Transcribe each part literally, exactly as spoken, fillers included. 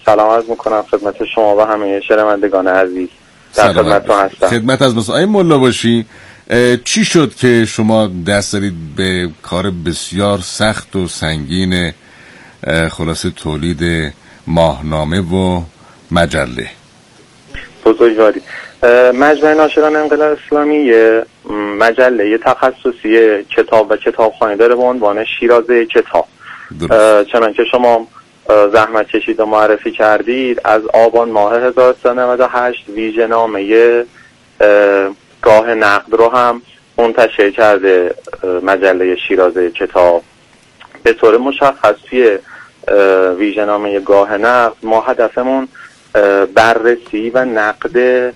سلام عرض میکنم خدمت شما و همه شنوندگان عزیز. در خدمتتون هستم. خدمت از مسائل ملا باشی. چی شد که شما دست دارید به کار بسیار سخت و سنگین خلاصه تولید ماهنامه و مجله؟ بزرگواری مجمع ناشران انقلاب اسلامی یه مجله یه تخصصی کتاب و کتابخانه داره به عنوان شیرازه کتاب. چنانکه شما زحمت کشید و معرفی کردید، از آبان ماه هزار و سیصد و نود و هشت ویژه نامه گاه نقد رو هم منتشر کرده مجله شیرازه کتاب. به طور مشخص توی ویژه نامه گاه نقد ما هدفمون بررسی و نقد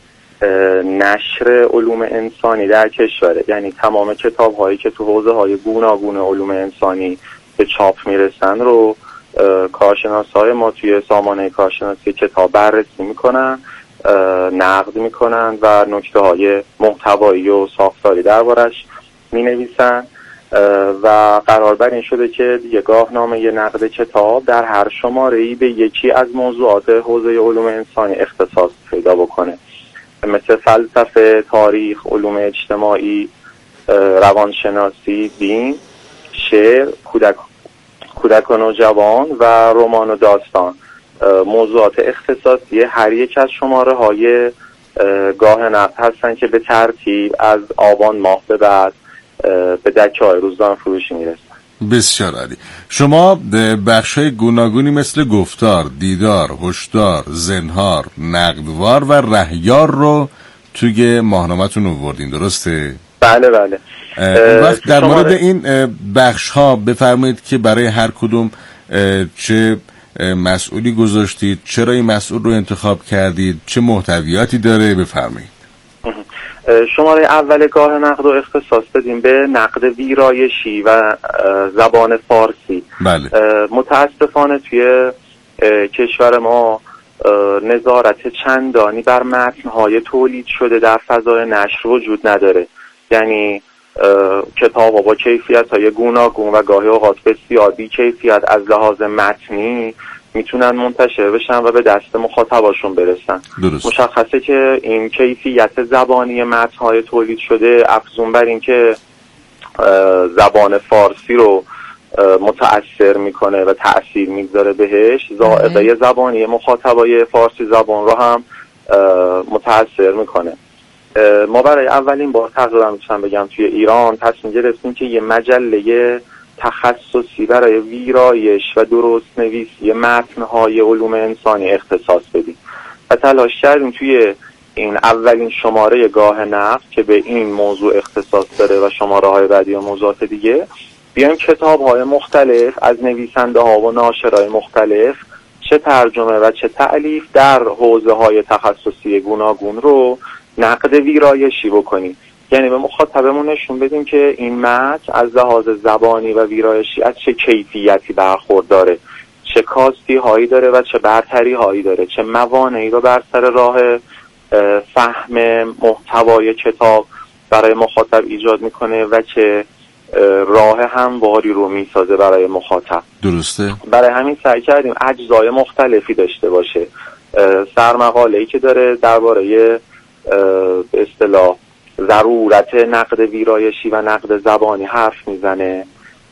نشر علوم انسانی در کشوره، یعنی تمام کتاب هایی که تو حوزه های گوناگون علوم انسانی به چاپ میرسن رو کارشناس های ما توی سامانه کارشناسی کتاب بررسی میکنن، نقد میکنن و نکته های محتوایی و ساختاری دربارش مینویسن و قرار بر این شده که دیگه گاهنامه نقد کتاب در هر شماره‌ای به یکی از موضوعات حوزه علوم انسانی اختصاص پیدا بکنه، مثل فلسفه، تاریخ، علوم اجتماعی، روانشناسی، دین، شعر، کودک کودکان و جوان و رمان و داستان. موضوعات اختصاصی هر یک از شماره های گاه نقد هستن که به ترتیب از آبان ماه به بعد به دکه های روزنامه فروشی میرسن. بسیار عالی. شما بخش های گوناگونی مثل گفتار، دیدار، هشدار، زنهار، نقدوار و رهیار رو توی ماهنامه‌تون آوردین، درسته؟ بله بله. اون وقت در مورد این بخش ها بفرمایید که برای هر کدوم چه مسئولی گذاشتید، چرا این مسئول رو انتخاب کردید، چه محتویاتی داره، بفرمایید. شماره اول گاه نقد رو اختصاص بدیم به نقد ویرایشی و زبان فارسی. بله. متاسفانه توی کشور ما نظارت چندانی بر متن‌های تولید شده در فضای نشر وجود نداره، یعنی کتاب‌ها با کیفیت‌های گوناگون و گاهی اوقات بسیار بی کیفیت از لحاظ متنی میتونن منتشر بشن و به دست مخاطباشون برسن. درست. مشخصه که این کیفیت زبانی متن‌های تولید شده افزون بر این که زبان فارسی رو متأثر میکنه و تأثیر میگذاره بهش، ذائقه زبانی مخاطبای فارسی زبان رو هم متأثر میکنه. ما برای اولین بار تقریبا میتونم بگم توی ایران تصمیم گرفتیم که یه مجله تخصصی برای ویرایش و درست نویسی متن‌های علوم انسانی اختصاص بدیم و تلاش کردیم توی این اولین شماره گاه نقد که به این موضوع اختصاص داره و شماره های بعدی و موضوعات دیگه بیایم کتاب های مختلف از نویسنده ها و ناشرای مختلف چه ترجمه و چه تألیف در حوزه های تخصصی گوناگون رو نقد ویرایشی بکنیم، یعنی به مخاطبمون نشون بدیم که این متن از لحاظ زبانی و ویرایشی از چه کیفیتی برخورداره، چه کاستی هایی داره و چه برتری هایی داره، چه موانعی رو بر سر راه فهم محتوای کتاب برای مخاطب ایجاد میکنه و چه راه همواری رو میسازه برای مخاطب. درسته. برای همین سعی کردیم اجزای مختلفی داشته باشه. سرمقاله‌ای که داره درباره به اصطلاح ضرورت نقد ویرایشی و نقد زبانی حرف میزنه.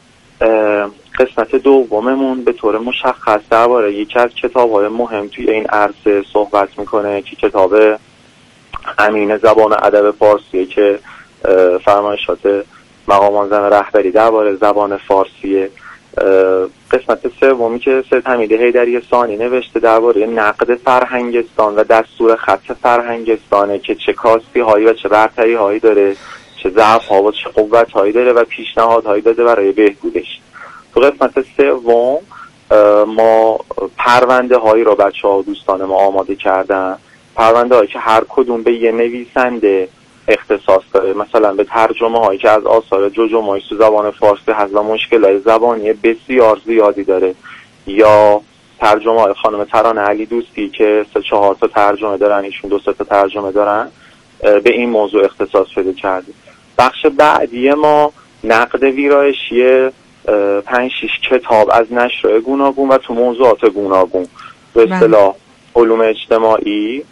قسمت دوممون به طور مشخص درباره یکی از کتاب‌های مهم توی این عرصه صحبت میکنه که کتاب امین زبان و ادب فارسیه که فرمایشات مقام معظم رهبری درباره زبان فارسیه. قسمت سومی که سید حمید حیدری ثانی نوشته درباره نقد فرهنگستان و دستور خط فرهنگستانه که چه کاستی هایی و چه برتری هایی داره، چه ضعف ها و چه قوت هایی داره و پیشنهاد هایی داده برای بهبودش. تو قسمت سوم ما پرونده هایی رو بچه ها و دوستان ما آماده کردن، پرونده هایی که هر کدوم به یه نویسنده اختصاص داره، مثلا به ترجمه هایی که از آثار جوجو مویس تو زبان فارسی هست و مشکلات زبانی بسیار زیادی داره، یا ترجمه های خانم ترانه علی دوستی که سه چهار تا ترجمه دارن، ایشون دو سه تا ترجمه دارن، به این موضوع اختصاص پیدا کرده. بخش بعدی ما نقد ویرایشی پنج شش کتاب از نشرهای گوناگون و تو موضوعات گوناگون. به اصطلاح علوم اجتماعی،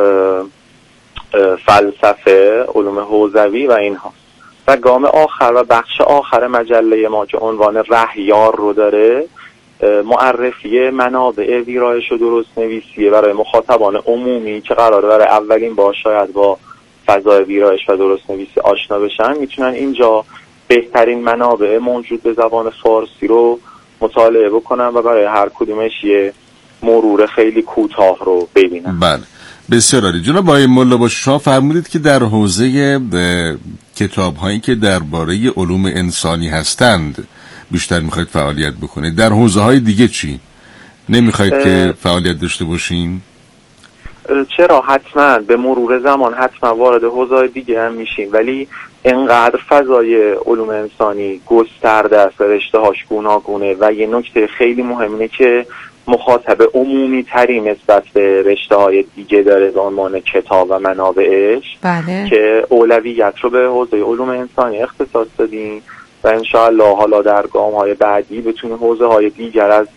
فلسفه، علوم حوزوی و اینها. و گام آخر و بخش آخر مجله ما که عنوان رهیار رو داره، معرفی منابع ویرایش و درست نویسیه برای مخاطبان عمومی که قراره برای اولین بار شاید با فضای ویرایش و درست نویسی آشنا بشن، میتونن اینجا بهترین منابع موجود به زبان فارسی رو مطالعه بکنن و برای هر کدومش یه مرور خیلی کوتاه رو ببینن. بله، بسیار عالی. جناب آقای ملاباشی، شما فرمودید که در حوزه کتاب هایی که درباره علوم انسانی هستند بیشتر میخواید فعالیت بکنید. در حوزه های دیگه چی؟ نمیخواید که فعالیت داشته باشین؟ چرا، حتما به مرور زمان حتما وارد حوزه دیگه هم میشیم، ولی انقدر فضای علوم انسانی گسترده است و رشته‌هاش گوناگونه و یه نکته خیلی مهمه که مخاطب عمومی تری نسبت به رشته‌های دیگه داره به عنوان کتاب و منابعش. بله. که اولویت رو به حوزه علوم انسانی اختصاص دادیم و انشاءالله حالا در گام‌های بعدی بتونیم حوزه‌های دیگر از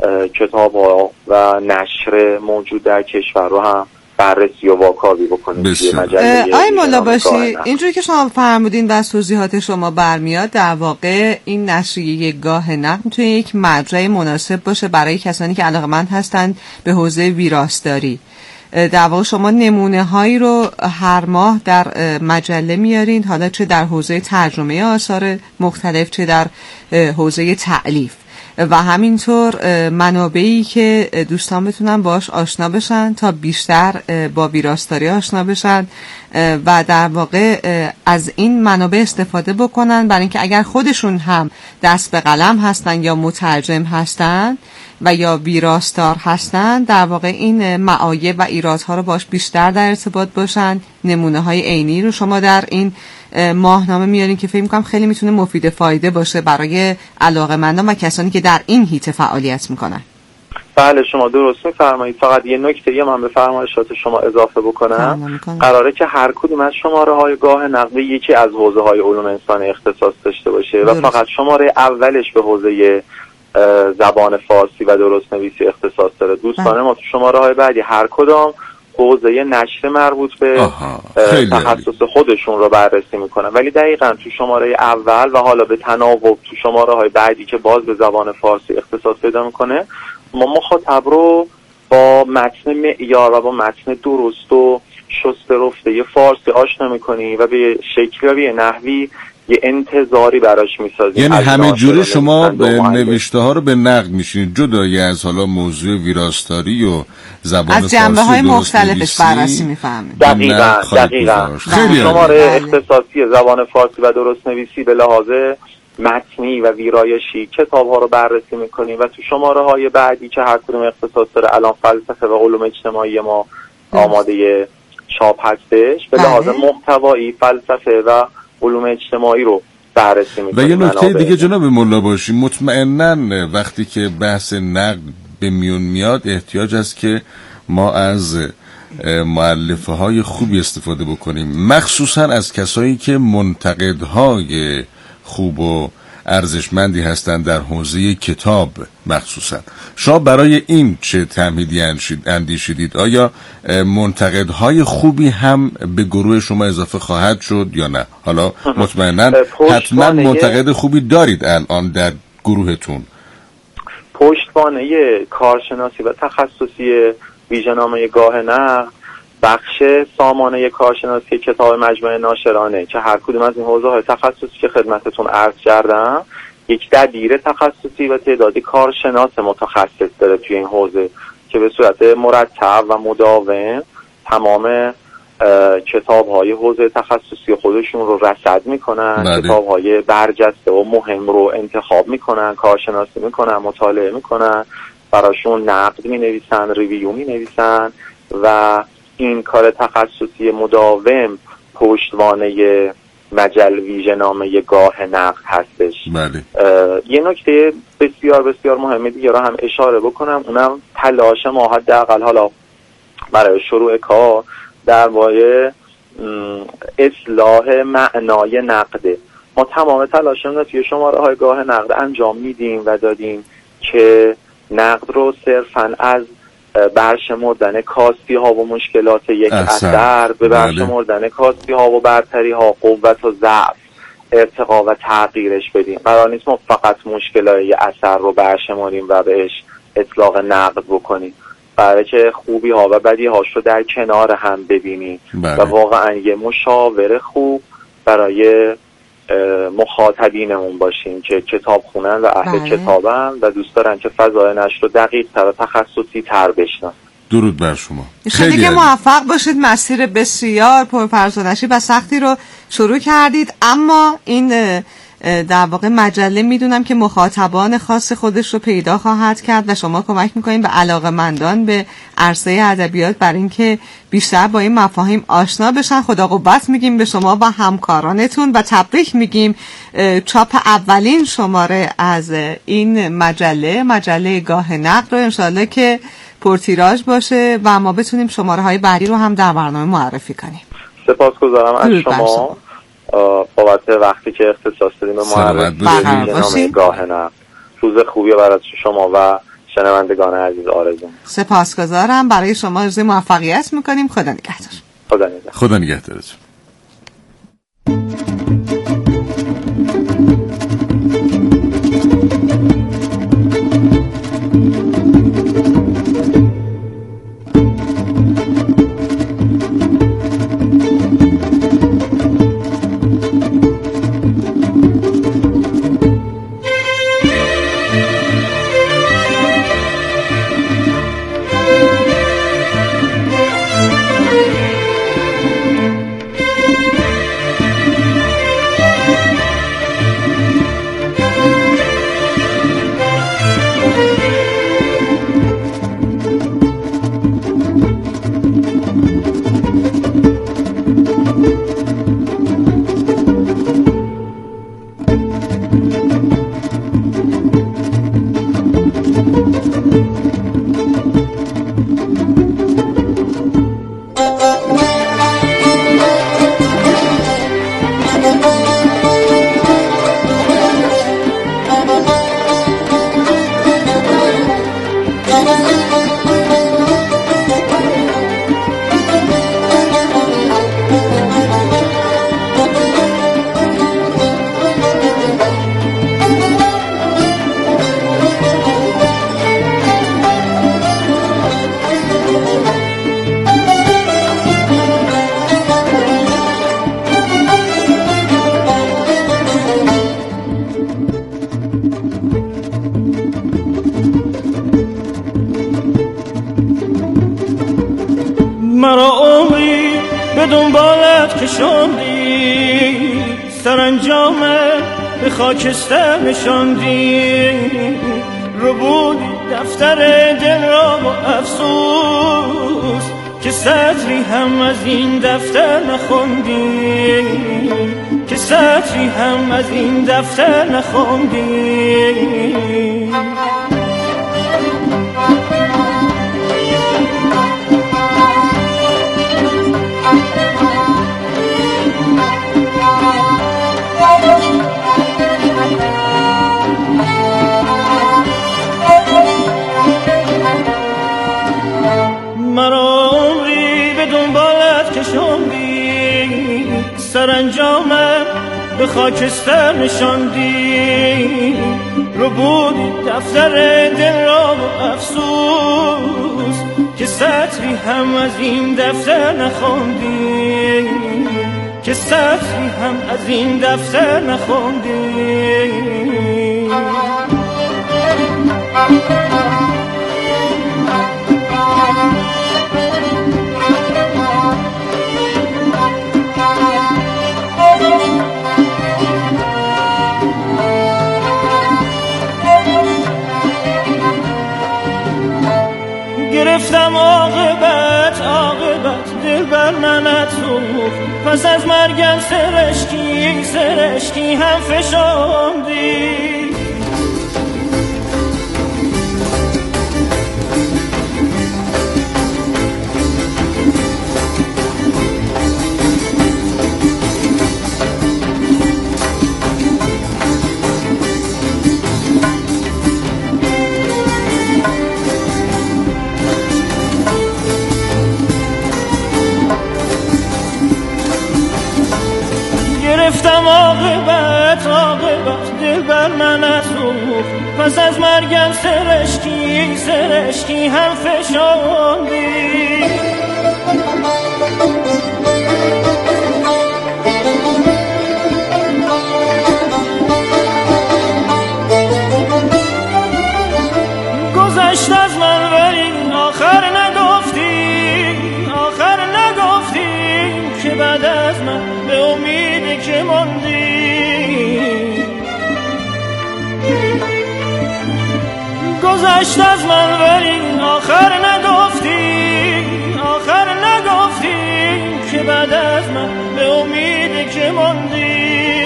کتاب‌ها و نشر موجود در کشور رو هم بررسی و واکاوی بکنیم. آقای ملاباشی، اینجوری که شما فرمودین و از توضیحات شما برمیاد، در واقع این نشریه گاه نقد میتونه یک مرجع مناسب باشه برای کسانی که علاقه‌مند هستند به حوزه ویراستاری. در واقع شما نمونه هایی رو هر ماه در مجله میارین، حالا چه در حوزه ترجمه آثار مختلف چه در حوزه تألیف، و همینطور منابعی که دوستان بتونن باش آشنا بشن تا بیشتر با ویراستاری آشنا بشن و در واقع از این منابع استفاده بکنن، برای اینکه اگر خودشون هم دست به قلم هستن یا مترجم هستن و یا ویراستار هستن، در واقع این معایب و ایرادها رو باش بیشتر در ارتباط باشن. نمونه های عینی رو شما در این ماهنامه میارین که فکر می‌کنم خیلی میتونه مفید فایده باشه برای علاقه‌مندان و کسانی که در این حیطه فعالیت میکنن. بله، شما درست می‌فرمایید. فقط یه نکته ای من به فرمایشات شما اضافه بکنم. قراره که هر کدوم از شماره‌های گاه نقد یکی از حوزه‌های علوم انسانی اختصاص داشته باشه و فقط شماره اولش به حوزه زبان فارسی و درست نویسی اختصاص داره. دوستان ما تو شماره‌های بعدی هر کدام حوزه نشر مربوط به تخصص خودشون رو بررسی میکنن، ولی دقیقاً تو شماره اول و حالا به تناوب تو شماره های بعدی که باز به زبان فارسی اختصاص پیدا میکنه، ما مخاطب رو با متن معیار و با متن درست و شسته رفته فارسی آشنا میکنیم و به شکلی و به نحوی یه انتظاری براش میسازیم. یعنی همه جوره شما نوشته ها رو به نقد میشینید، جدایی از حالا موضوع ویراستاری و زبان از جنبه های مختلفش بررسی میفهمید. دقیقاً دقیقاً شماره اختصاصی زبان فارسی و درست نویسی به لحاظ متنی و ویرایشی کتاب ها رو بررسی میکنیم و تو شماره های بعدی که هر کدوم اختصاص داره، الان فلسفه و علوم اجتماعی ما آماده چاپ هستش، به لحاظ محتوایی فلسفه و علوم اجتماعی رو بررسی می‌کنیم. و یه نکته دیگه جناب ملاباشی، مطمئناً وقتی که بحث نقد به میون میاد احتیاج است که ما از مؤلفه های خوبی استفاده بکنیم، مخصوصاً از کسایی که منتقدهای خوب و ارزشمندی هستند در حوزه کتاب. مخصوصا شما برای این چه تمهیدی اندیشیدید؟ آیا منتقدهای خوبی هم به گروه شما اضافه خواهد شد یا نه؟ حالا مطمئنا حتما منتقد خوبی دارید الان در گروهتون. پشتوانه کارشناسی و تخصصی ویژه‌نامه گاه نقد بخش سامانه کارشناسی کتاب مجموعه ناشرانه که هر کدوم از این حوزه‌های تخصصی که خدمتتون عرض کردم یک دبیر تخصصی و تعدادی کارشناس متخصص داره توی این حوزه که به صورت مرتب و مداوم تمام کتاب‌های حوزه تخصصی خودشون رو رصد میکنن، کتاب‌های برجسته و مهم رو انتخاب میکنن، کارشناسی میکنن، مطالعه میکنن، براشون نقد مینویسن، ریویو مینویسن و این کار تخصصی مداوم پشتوانه مجل ویژه‌نامه گاه نقد هستش. بله. یه نکته بسیار بسیار مهمه دیگه رو هم اشاره بکنم، اونم تلاش ما حداقل حالا برای شروع کار درباره اصلاح معنای نقده. ما تمام تلاشمون رو توی شماره های گاه نقد انجام میدیم و دادیم که نقد رو صرفاً از برشمردن کاستی ها و مشکلات یک اثر، به برشمردن کاستی ها و برتری ها، قوت و ضعف، ارتقا و تغییرش بدیم. قرار نیست ما فقط مشکلات یک اثر رو برشماریم و بهش اطلاق نقد بکنیم، برای که خوبی ها و بدی هاش رو در کنار هم ببینیم و واقعا یه مشاور خوب برای مخاطبینمون باشیم که کتاب خونن و اهل بله. کتابن و دوست دارن که فضای نشر رو دقیق تر و تخصصی تر بشنن. درود بر شما. خیلی که موفق باشید. مسیر بسیار پرفراز و سختی رو شروع کردید، اما این در واقع مجله میدونم که مخاطبان خاص خودش رو پیدا خواهد کرد و شما کمک میکنید به علاقه‌مندان به عرصه ادبیات برای اینکه بیشتر با این مفاهیم آشنا بشن. خدا قوت میگیم به شما و همکارانتون و تبریک میگیم. چاپ اولین شماره از این مجله، مجله گاه نقد رو انشالله که پرتیراژ باشه و ما بتونیم شماره های بعدی رو هم در برنامه معرفی کنیم. سپاسگزارم از شما بابت وقتی که اختصاص دادیم به معرفی نامه گاه نقد. روز خوبی برای شما و شنوندگان عزیز آرزو. سپاسگزارم. برای شما روز موفقیت میکنیم. خدا نگهدار. خدا نگهدار. خدا نگهدارتون. مرا عمری به دنبالت کشاندی، سرانجامه به خاکستر نشاندی، رو بودی دفتر دل را با افسوس که سطری هم از این دفتر نخوندی، که سطری هم از این دفتر نخوندی. مرا عمری به دنبالت کشاندی، سرانجامه به خاکستر نشاندی، رو بودی دفتر دل را با افسوس که سطری هم از این دفتر نخوندی، که سطری هم از این دفتر نخوندی. گرفتم عاقبت عاقبت دل بر منت سوخت، پس از مرگم سرشکی سرشکی هم فشاندی. من سوخت پس از مرگم سرشکی سرشکی هم فشاندی گذشت از من ولی آخر نگفتی آخر نگفتی که بعد از من به امیدی که ماندی گذشت از من ولی آخر نگفتی آخر نگفتی که بعد از من به امیدی که ماندی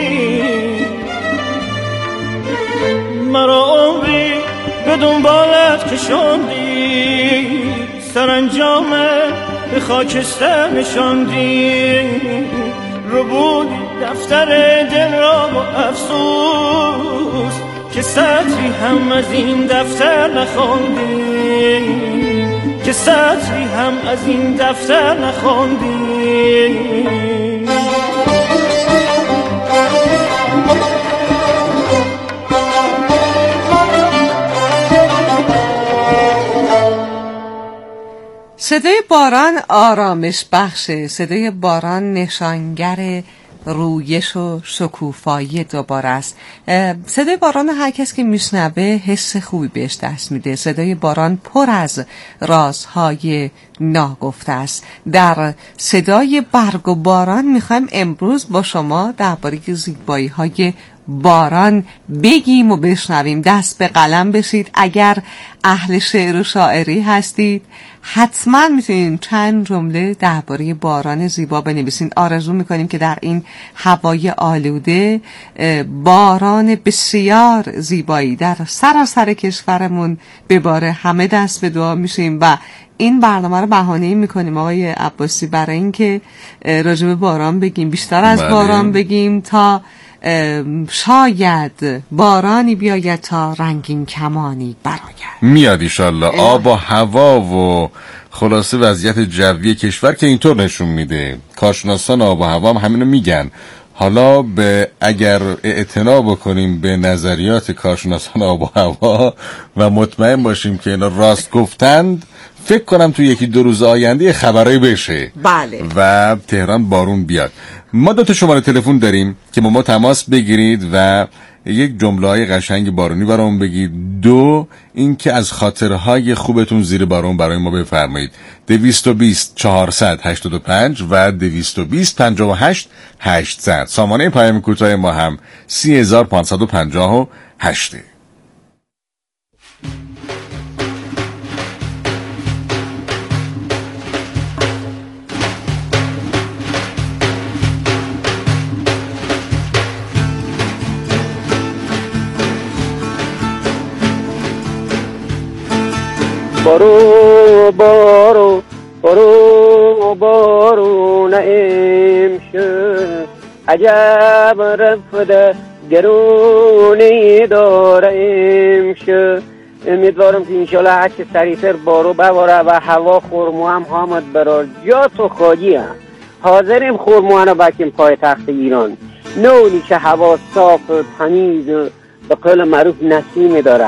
مرا عمری به دنبالت کشاندی سرانجامه به خاکستر نشاندی رو بودی دفتر دل را با افسوس که سطری هم از این دفتر نخوندی که سطری هم از این دفتر نخوندی صدای باران آرامش بخشه، صدای باران نشانگر رویش و شکوفایی دوباره است. صدای باران هر کس که میشنوه حس خوبی بهش دست میده. صدای باران پر از رازهای ناگفته است. در صدای برگ و باران میخوایم امروز با شما درباره زیبایی های باران بگیم و بشنویم. دست به قلم بشید. اگر اهل شعر و شاعری هستید حتما میتونید چند جمله درباره باران زیبا بنویسین. آرزو میکنیم که در این هوای آلوده باران بسیار زیبایی در سراسر کشورمون بباره. همه دست به دعا میشیم و این برنامه رو بهانه‌ای میکنیم آقای عباسی برای اینکه راجع به باران بگیم، بیشتر از باران بگیم تا شاید بارانی بیاید تا رنگین کمانی براید. میاد ایشالله. آب و هوا و خلاصه وضعیت جوی کشور که اینطور نشون میده. کارشناسان آب و هوا هم همینو میگن. حالا به اگر اعتنا بکنیم به نظریات کارشناسان آب و هوا و مطمئن باشیم که اینا راست گفتند، فکر کنم تو یکی دو روز آینده خبرایی بشه. بله. و تهران بارون بیاد. ما دو تا شماره تلفن داریم که با ما تماس بگیرید و یک جمله‌های قشنگ بارونی برامون بگید. دو اینکه از خاطرهای خوبتون زیر بارون برای ما بفرمایید. دویست و بیست چهارصد هشتاد و پنج و دویست و بیست پنجاه و هشت هشتصد. سامانه پیام کوتاه ما هم سی هزار پانصد و پنجاه و هشت. بارو بارو بارو بارون امشب عجب رفته گرونی داره امشب. امیدوارم که انشالله هر چه سریعتر بارو بباره و هوا خرمو هم حامد برار. جا تو خالی هم حاضریم خرمو هم بکیم پای تخت ایران. نونی که هوا صاف تمیز به قول معروف نسیم داره.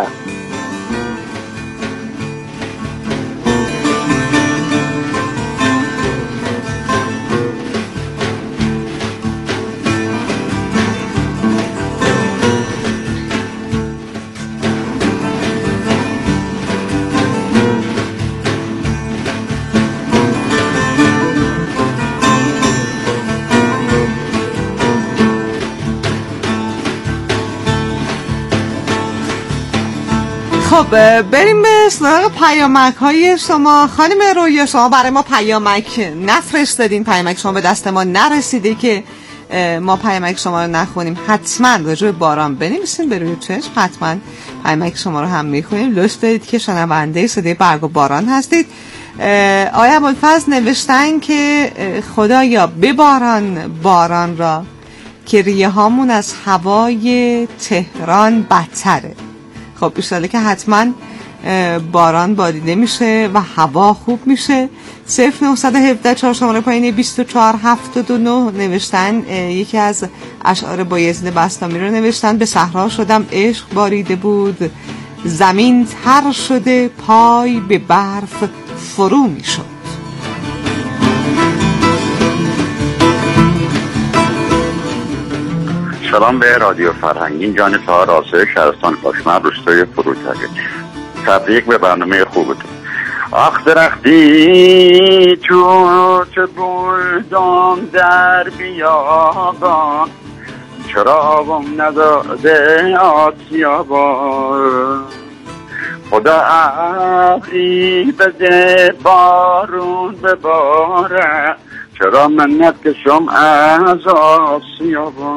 خب بریم به سراغ پیامک های شما. خانم رویا شما برای ما پیامک نفرستادین، پیامک شما به دست ما نرسیده که ما پیامک شما رو نخونیم. حتما راجع به باران بنویسین به روی چشم، حتما پیامک شما رو هم میخونیم. لطف دارید که شنونده صدای برگ و باران هستید. آیا ابوالفضل نوشتن که خدایا بباران باران را که ریه هامون از هوای تهران بدتره. خب ایشالا که حتما باران باریده میشه و هوا خوب میشه. صفر نهصد و هفده چهار شماره پایینی بیست و چهار هفتاد و نه نوشتن، یکی از اشعار بایزید بسطامی رو نوشتن: به صحرا شدم عشق باریده بود، زمین تر شده پای به برف فرو میشد. سلام به رادیو فرهنگین، جان سهار آسای شهرستان کاشمر، روستای فروتگه. تبریک به برنامه خوبتون. آخ درختی تو چه بردم در بیابان، چراغم نداده آسیابان، خدا ابری بده بارون بباره، چرا من نکشم از آسیابان.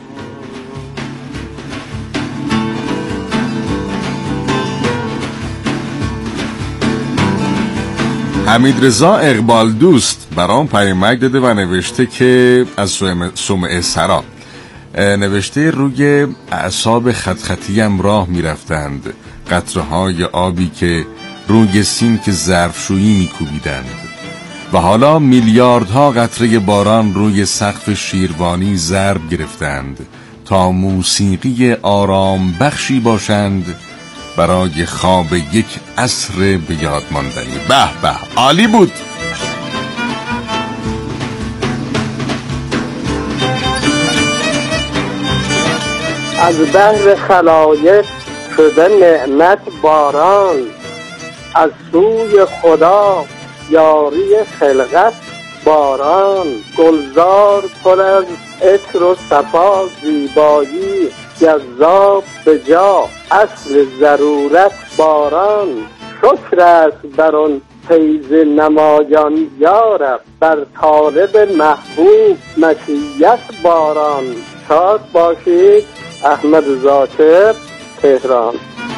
حمید رضا اقبال دوست برام پیامک داده و نوشته که از سمع سرا نوشته: روی اعصاب خط خطیم راه می رفتند قطره های آبی که روی سینک ظرفشویی می کوبیدند و حالا میلیاردها قطره باران روی سقف شیروانی ضرب گرفتند تا موسیقی آرام بخشی باشند برای خواب یک عصر به یاد ماندنی. به به، عالی بود. از بحر خلایق شده نعمت باران، از سوی خدا یاری خلقت باران، گلزار پر از عطر و صفا زیبایی، جذاب به جا اصل ضرورت باران. شکر است بر آن فیض نمایان یارب، بر طالب محبوب مشیت باران. شاد باشید. احمد ذاکر، تهران.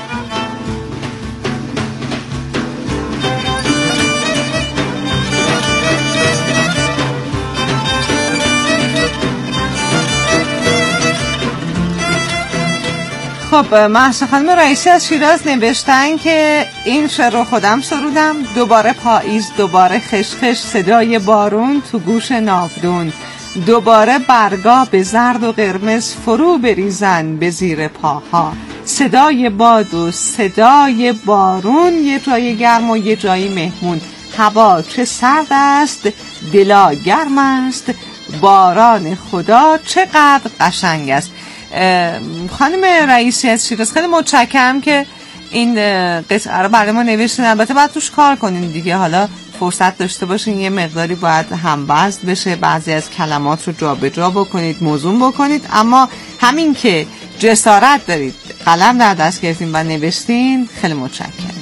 خب محسن خانم رئیسی از شیراز نوشتن که این شعر رو خودم سرودم: دوباره پاییز، دوباره خشخش صدای بارون تو گوش ناودون، دوباره برگا به زرد و قرمز فرو بریزن به زیر پاها، صدای باد و صدای بارون، یه جای گرم و یه جایی مهمون، هوا چه سرد است دلا گرم است، باران خدا چقدر قشنگ است. خانم رئیسی از شیراز خیلی متشکرم که این قطعه رو برای ما نوشتین. البته باید توش کار کنین دیگه، حالا فرصت داشته باشین یه مقداری باید هم‌وزن بشه، بعضی از کلمات رو جابجا بکنید، موزون بکنید، اما همین که جسارت دارید قلم در دست گرفتین و نوشتین، خیلی متشکرم.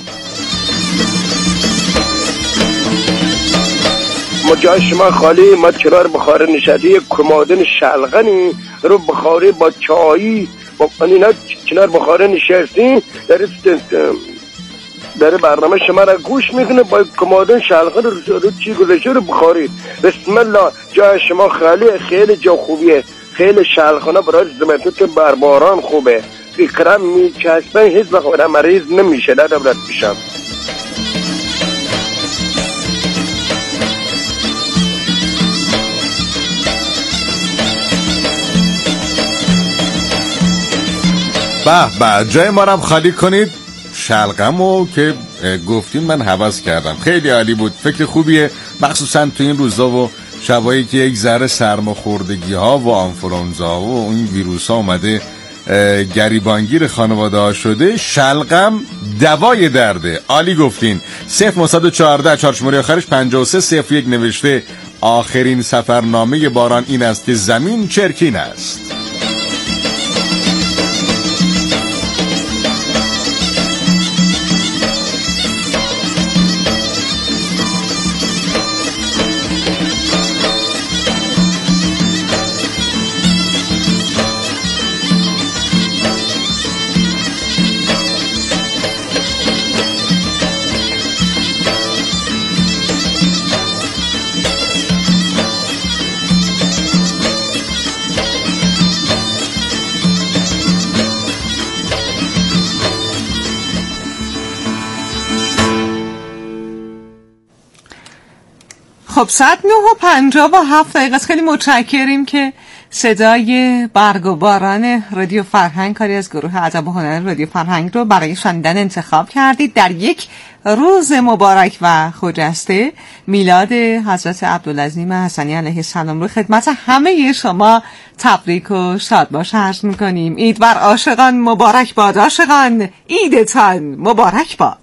ما جای شما خالی، ما کنار بخار نشستی کمادن شلغنی رو بخاری با چایی با اینا کنار بخار نشستیم، در در برنامه شما را گوش میکنه با کمادن شلغن رو رو چی گذاشته رو بخاری. بسم الله، جای شما خالی، خیلی جا خوبیه، خیلی شلغنه برای زمینتون که برباران خوبه، فکرم میچسبن هیچ وقت مریض نمیشه. در دولت پیشم به به، جای ما رو خالی کنید. شلغمو که گفتیم من حوض کردم، خیلی عالی بود، فکر خوبیه، مخصوصا تو این روزا و شبایی که یک ذره سرماخوردگی ها و آنفلانزا و این ویروس ها اومده گریبانگیر خانواده ها شده. شلغم دوای درده. عالی گفتین. صفر نهصد و چهارده چهار شماره آخرش پنجاه و سه صفر یک نوشته: آخرین سفرنامه باران این است که زمین چرکین است. خب ساعت نه و پنجاه و هفت دقیقه. خیلی متشکریم که صدای برگ و باران رادیو فرهنگ، کاری از گروه ادب و هنر رادیو فرهنگ رو برای شنیدن انتخاب کردید در یک روز مبارک و خجسته میلاد حضرت عبدالعظیم حسنی علیه السلام رو خدمت همه شما تبریک و شادباش عرض میکنیم. عید بر عاشقان مبارک باد، عاشقان عیدتان مبارک باد.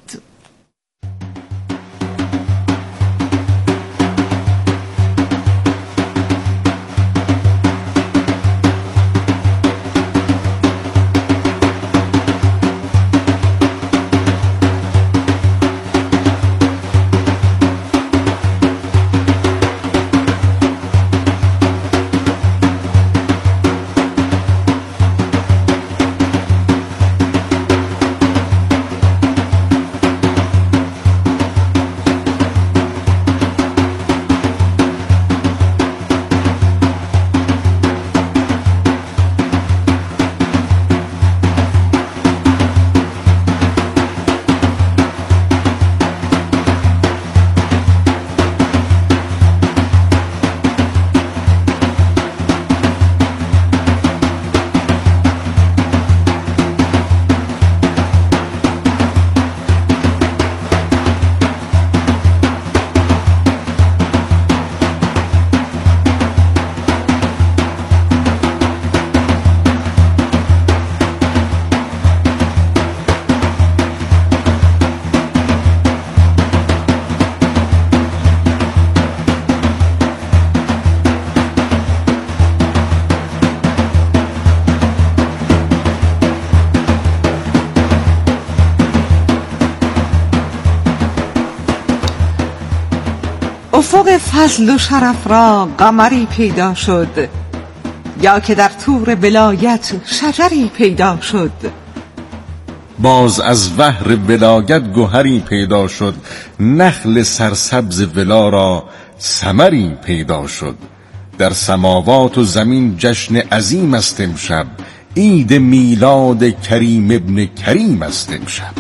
افق فضل و شرف را قمری پیدا شد، یا که در طور ولایت شجری پیدا شد. باز از بحر ولایت گوهری پیدا شد، نخل سرسبز ولا را ثمری پیدا شد. در سماوات و زمین جشن عظیم است امشب، عید میلاد کریم ابن کریم است امشب.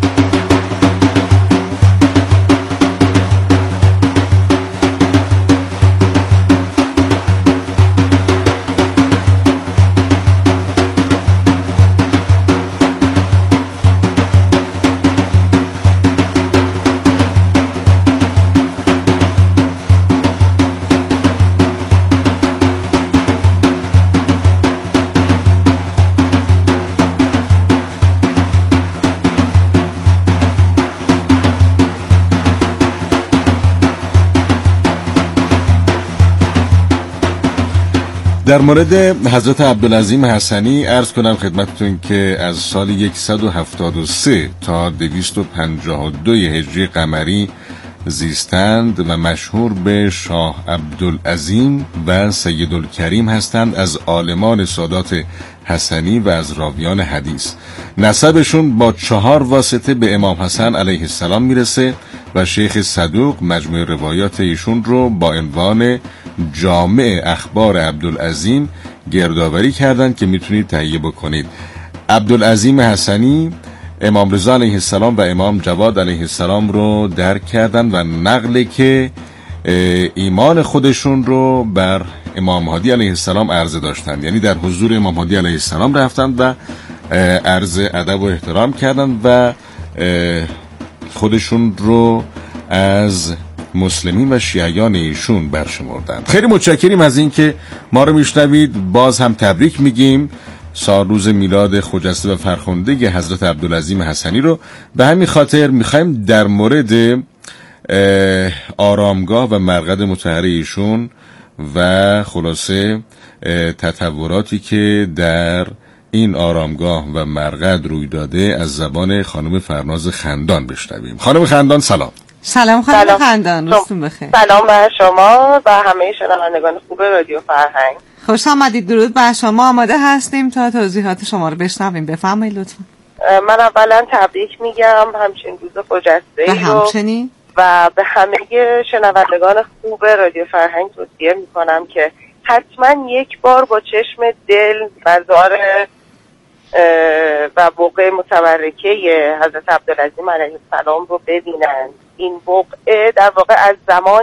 در مورد حضرت عبدالعظیم حسنی عرض کنم خدمتتون که از سال صد و هفتاد و سه تا دویست و پنجاه و دو هجری قمری زیستند و مشهور به شاه عبدالعظیم و سیدالکریم هستند، از عالمان سادات حسنی و از راویان حدیث. نسبشون با چهار واسطه به امام حسن علیه السلام میرسه و شیخ صدوق مجموع روایات ایشون رو با عنوان جامع اخبار عبدالعظیم گردآوری کردن که میتونید تهیه بکنید. عبدالعظیم حسنی امام رضا علیه السلام و امام جواد علیه السلام رو درک کردن و نقل که ایمان خودشون رو بر امام هادی علیه السلام عرضه داشتند، یعنی در حضور امام هادی علیه السلام رفتند و عرض ادب و احترام کردند و خودشون رو از مسلمین و شیعیان ایشون برشمردند. خیلی متشکریم از این که ما رو میشنوید. باز هم تبریک میگیم سال روز میلاد خجسته و فرخنده حضرت عبدالعظیم حسنی رو. به همین خاطر میخوایم در مورد آرامگاه و مرقد مطهر ایشون و خلاصه تطوراتی که در این آرامگاه و مرقد روی داده از زبان خانم فرناز خندان بشنویم. خانم خندان سلام. سلام خانم سلام. خندان روزتون بخیر. سلام بر شما و همه شنوندگان خوب رادیو فرهنگ. خوش آمدید. درود بر شما. آماده هستیم تا توضیحات شما رو بشنویم. بفرمایید لطفا. من اولا تبریک میگم همچنین روز خجسته رو همچنین و به همه شنوندگان خوب رادیو فرهنگ توصیه میکنم که حتما یک بار با چشم دل مزار و بقعه متبرکه حضرت عبدالعظیم علیه السلام رو ببینند. این بقعه در واقع از زمان